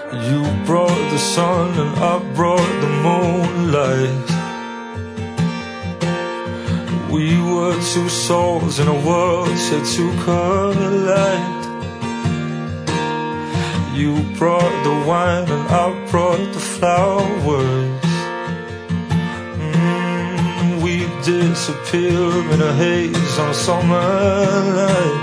You brought the sun and I brought the moonlight. We were two souls in a world set to collide. You brought the wine and I brought the flowers. We disappear in a haze on a summer night.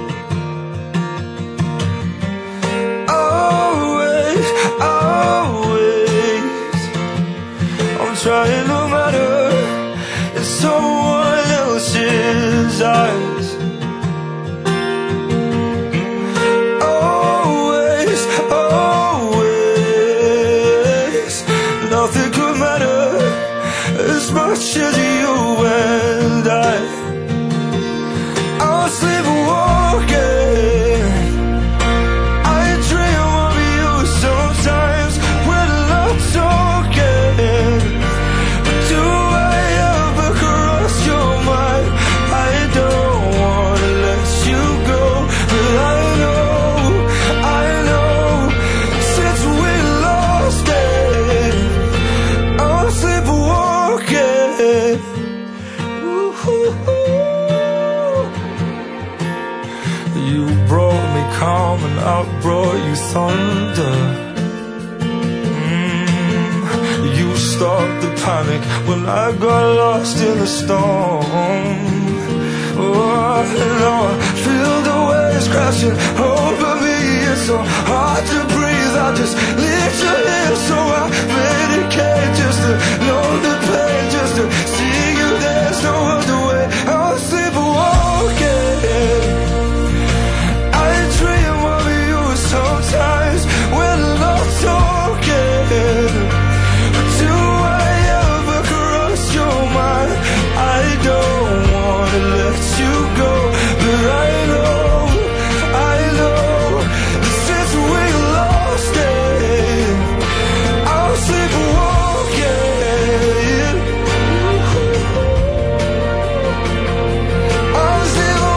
Trying to matter in someone else's eyes. Always, always, nothing could matter as much as you and I. I'll sleepwalking. I dream of you sometimes when I'm talking. You brought me calm and I brought you thunder. You stopped the panic when I got lost in the storm. Oh, now I feel the waves crashing over me. It's so hard to breathe. I just need you here, so I medicate just to know the pain, just to see you. There's no other way. I'll sleepwalking. Sometimes when I'm talking, but do I ever cross your mind? I don't wanna let you go, but I know that since we lost it, I'll sleepwalking. I'll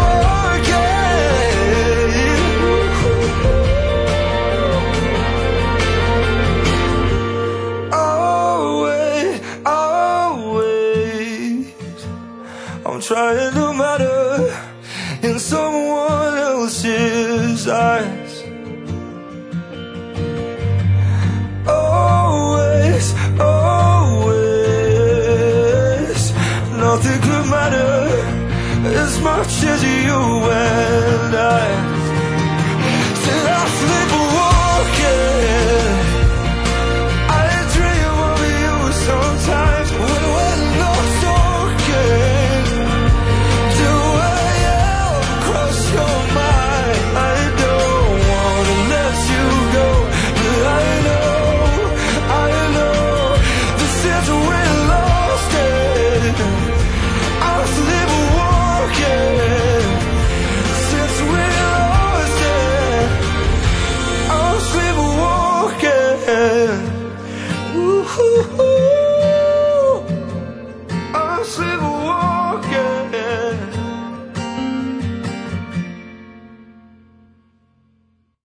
I'm trying to matter in someone else's eyes. Always, always, nothing could matter as much as you and I.